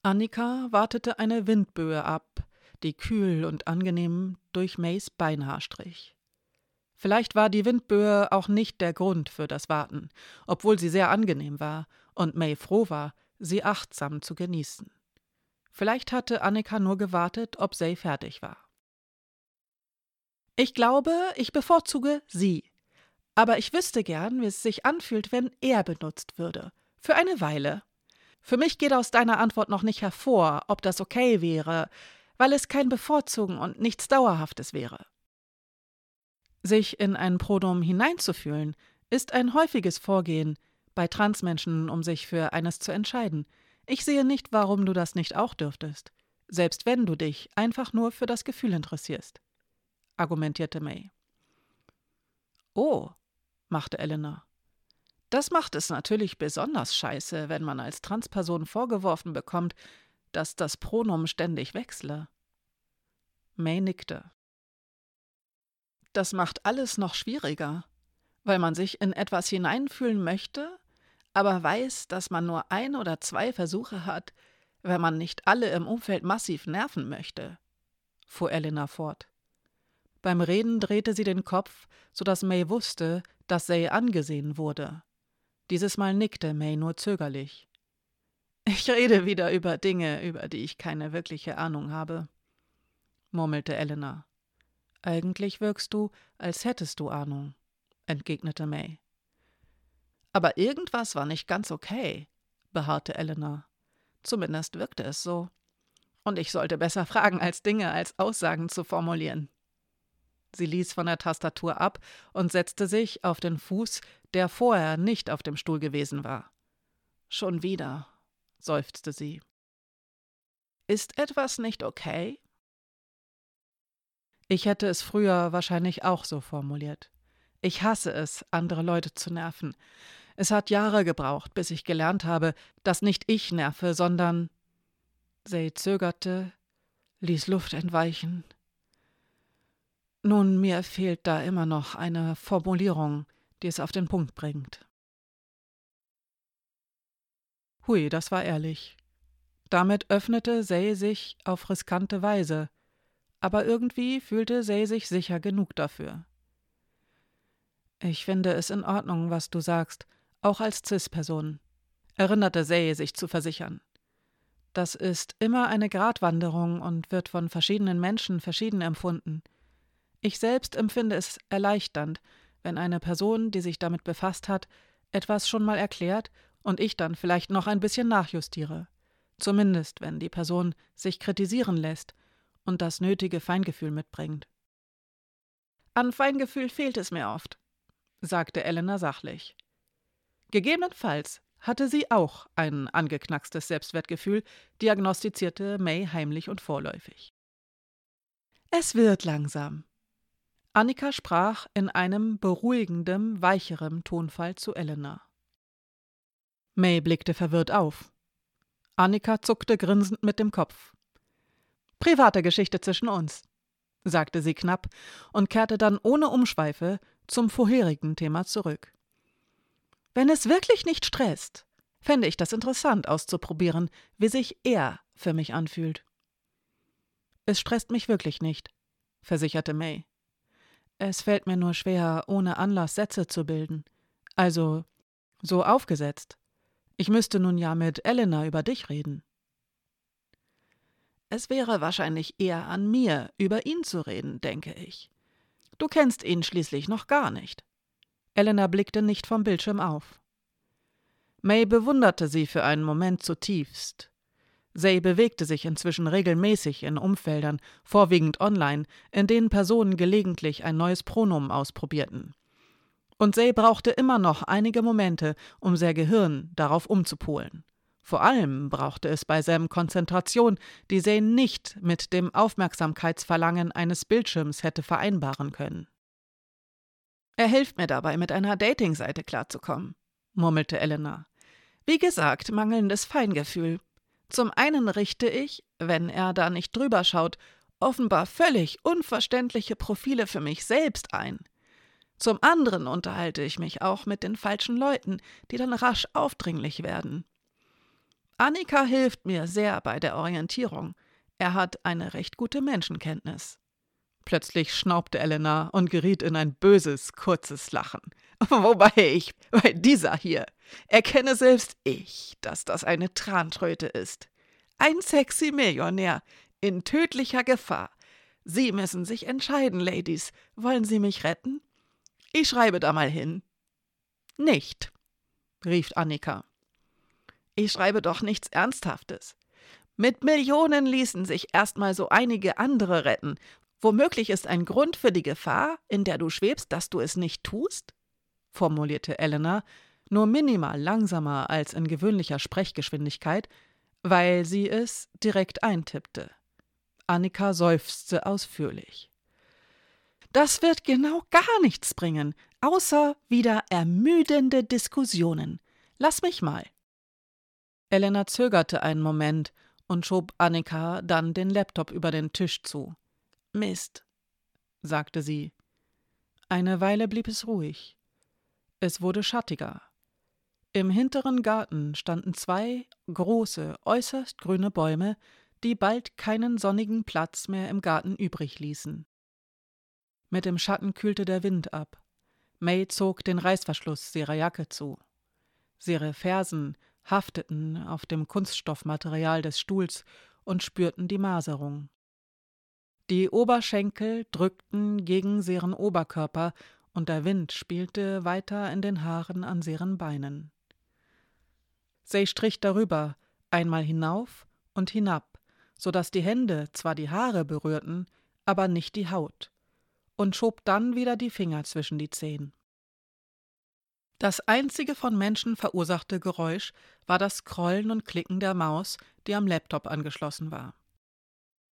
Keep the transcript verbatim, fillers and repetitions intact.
Annika wartete eine Windböe ab, die kühl und angenehm durch Mays Beinhaar strich. Vielleicht war die Windböe auch nicht der Grund für das Warten, obwohl sie sehr angenehm war und May froh war, sie achtsam zu genießen. Vielleicht hatte Annika nur gewartet, ob Zay fertig war. »Ich glaube, ich bevorzuge Sie. Aber ich wüsste gern, wie es sich anfühlt, wenn er benutzt würde. Für eine Weile. Für mich geht aus deiner Antwort noch nicht hervor, ob das okay wäre, weil es kein Bevorzugen und nichts Dauerhaftes wäre.« Sich in ein Pronomen hineinzufühlen, ist ein häufiges Vorgehen bei Transmenschen, um sich für eines zu entscheiden. Ich sehe nicht, warum du das nicht auch dürftest, selbst wenn du dich einfach nur für das Gefühl interessierst, argumentierte May. Oh, machte Elena. Das macht es natürlich besonders scheiße, wenn man als Transperson vorgeworfen bekommt, dass das Pronomen ständig wechsle. May nickte. Das macht alles noch schwieriger, weil man sich in etwas hineinfühlen möchte, aber weiß, dass man nur ein oder zwei Versuche hat, wenn man nicht alle im Umfeld massiv nerven möchte, fuhr Elena fort. Beim Reden drehte sie den Kopf, sodass May wusste, dass Zay angesehen wurde. Dieses Mal nickte May nur zögerlich. »Ich rede wieder über Dinge, über die ich keine wirkliche Ahnung habe«, murmelte Elena. »Eigentlich wirkst du, als hättest du Ahnung«, entgegnete May. »Aber irgendwas war nicht ganz okay«, beharrte Elena. »Zumindest wirkte es so. Und ich sollte besser fragen, als Dinge als Aussagen zu formulieren.« Sie ließ von der Tastatur ab und setzte sich auf den Fuß, der vorher nicht auf dem Stuhl gewesen war. »Schon wieder«, seufzte sie. »Ist etwas nicht okay?« Ich hätte es früher wahrscheinlich auch so formuliert. Ich hasse es, andere Leute zu nerven. Es hat Jahre gebraucht, bis ich gelernt habe, dass nicht ich nerve, sondern… Zay zögerte, ließ Luft entweichen. Nun, mir fehlt da immer noch eine Formulierung, die es auf den Punkt bringt. Hui, das war ehrlich. Damit öffnete Zay sich auf riskante Weise, aber irgendwie fühlte Zay sich sicher genug dafür. »Ich finde es in Ordnung, was du sagst, auch als Cis-Person«, erinnerte Zay sich zu versichern. »Das ist immer eine Gratwanderung und wird von verschiedenen Menschen verschieden empfunden. Ich selbst empfinde es erleichternd, wenn eine Person, die sich damit befasst hat, etwas schon mal erklärt und ich dann vielleicht noch ein bisschen nachjustiere. Zumindest, wenn die Person sich kritisieren lässt und das nötige Feingefühl mitbringt.« »An Feingefühl fehlt es mir oft«, sagte Elena sachlich. Gegebenenfalls hatte sie auch ein angeknackstes Selbstwertgefühl, diagnostizierte May heimlich und vorläufig. »Es wird langsam.« Annika sprach in einem beruhigenden, weicheren Tonfall zu Elena. May blickte verwirrt auf. Annika zuckte grinsend mit dem Kopf. »Private Geschichte zwischen uns«, sagte sie knapp und kehrte dann ohne Umschweife zum vorherigen Thema zurück. »Wenn es wirklich nicht stresst, fände ich das interessant auszuprobieren, wie sich er für mich anfühlt.« »Es stresst mich wirklich nicht«, versicherte May. »Es fällt mir nur schwer, ohne Anlass Sätze zu bilden. Also, so aufgesetzt. Ich müsste nun ja mit Elena über dich reden.« »Es wäre wahrscheinlich eher an mir, über ihn zu reden, denke ich. Du kennst ihn schließlich noch gar nicht.« Elena blickte nicht vom Bildschirm auf. May bewunderte sie für einen Moment zutiefst. Zay bewegte sich inzwischen regelmäßig in Umfeldern, vorwiegend online, in denen Personen gelegentlich ein neues Pronomen ausprobierten. Und Zay brauchte immer noch einige Momente, um sein Gehirn darauf umzupolen. Vor allem brauchte es bei Sam Konzentration, die Zay nicht mit dem Aufmerksamkeitsverlangen eines Bildschirms hätte vereinbaren können. »Er hilft mir dabei, mit einer Datingseite klarzukommen«, murmelte Elena. »Wie gesagt, mangelndes Feingefühl. Zum einen richte ich, wenn er da nicht drüber schaut, offenbar völlig unverständliche Profile für mich selbst ein. Zum anderen unterhalte ich mich auch mit den falschen Leuten, die dann rasch aufdringlich werden. Annika hilft mir sehr bei der Orientierung. Er hat eine recht gute Menschenkenntnis. Plötzlich schnaubte Elena und geriet in ein böses, kurzes Lachen. Wobei ich bei dieser hier erkenne selbst ich, dass das eine Trantröte ist. Ein sexy Millionär in tödlicher Gefahr. Sie müssen sich entscheiden, Ladies. Wollen Sie mich retten? Ich schreibe da mal hin. Nicht, rief Annika. Ich schreibe doch nichts Ernsthaftes. Mit Millionen ließen sich erstmal so einige andere retten. Womöglich ist ein Grund für die Gefahr, in der du schwebst, dass du es nicht tust? Formulierte Elena, nur minimal langsamer als in gewöhnlicher Sprechgeschwindigkeit, weil sie es direkt eintippte. Annika seufzte ausführlich. Das wird genau gar nichts bringen, außer wieder ermüdende Diskussionen. Lass mich mal. Elena zögerte einen Moment und schob Annika dann den Laptop über den Tisch zu. Mist, sagte sie. Eine Weile blieb es ruhig. Es wurde schattiger. Im hinteren Garten standen zwei große, äußerst grüne Bäume, die bald keinen sonnigen Platz mehr im Garten übrig ließen. Mit dem Schatten kühlte der Wind ab. May zog den Reißverschluss ihrer Jacke zu. Ihre Fersen hafteten auf dem Kunststoffmaterial des Stuhls und spürten die Maserung. Die Oberschenkel drückten gegen ihren Oberkörper und der Wind spielte weiter in den Haaren an ihren Beinen. Sie strich darüber, einmal hinauf und hinab, so dass die Hände zwar die Haare berührten, aber nicht die Haut, und schob dann wieder die Finger zwischen die Zehen. Das einzige von Menschen verursachte Geräusch war das Scrollen und Klicken der Maus, die am Laptop angeschlossen war.